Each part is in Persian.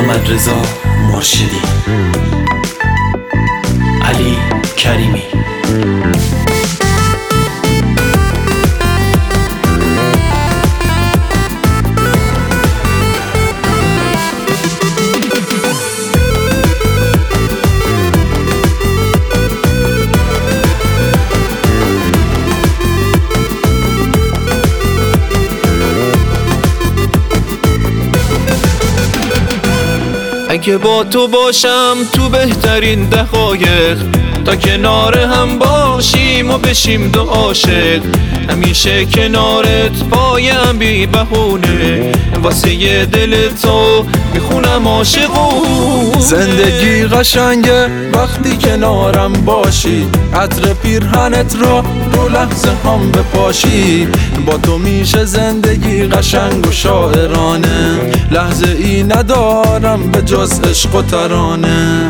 محمد رضا مرشدی، علی کریمی. اگه با تو باشم تو بهترین دقایق، تا کنار هم باشیم و بشیم دو عاشق. همیشه کنارت پایم بی بهونه، واسه دل تو میخونم عاشقو. زندگی قشنگه وقتی کنارم باشی، عطر پیرهنت رو لحظه هم بپاشی. با تو میشه زندگی قشنگ و شاعرانه، لحظه ای ندارم به جز عشق و ترانه.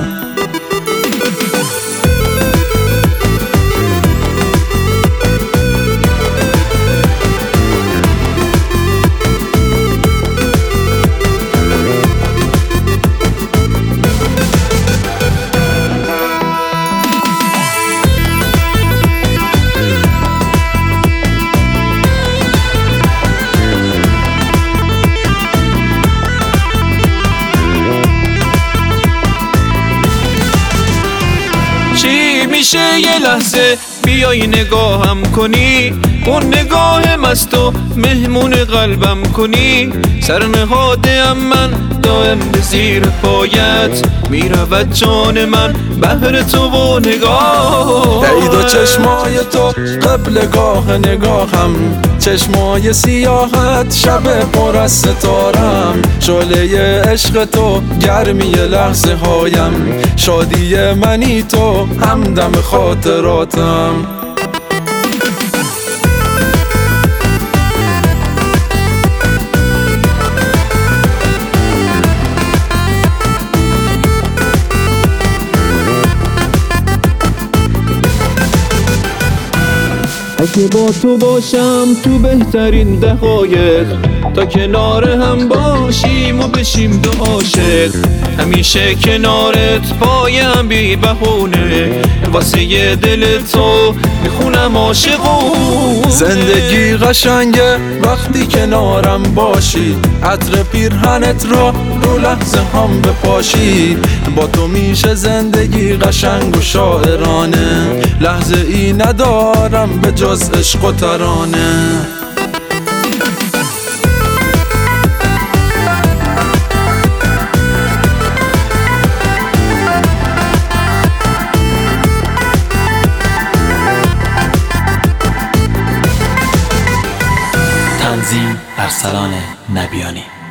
چی میشه یه لحظه بیای نگاهم کنی، اون نگاه مست و مهمون قلبم کنی. سرنهادم من دائم به زیر پایت، میرود جان من بهر تو و نگاه. عید و چشمای تو قبلگاه نگاهم، چشمای سیاحت شب پر از ستارم. شعله عشق تو گرمی لحظه هایم، شادی منی تو همدم خاطراتم. اگه با تو باشم تو بهترین دقایق، تا کنار هم باشیم و بشیم دو عاشق. همیشه کنارت پایم بی بهونه، واسه دل تو میخونم عاشقو. زندگی قشنگه وقتی کنارم باشی، عطر پیرهنت رو لحظه هم بپاشی. با تو میشه زندگی قشنگ و شاعرانه، لحظه ای ندارم به جز عشق و ترانه. تنظیم ارسلان نبیانی.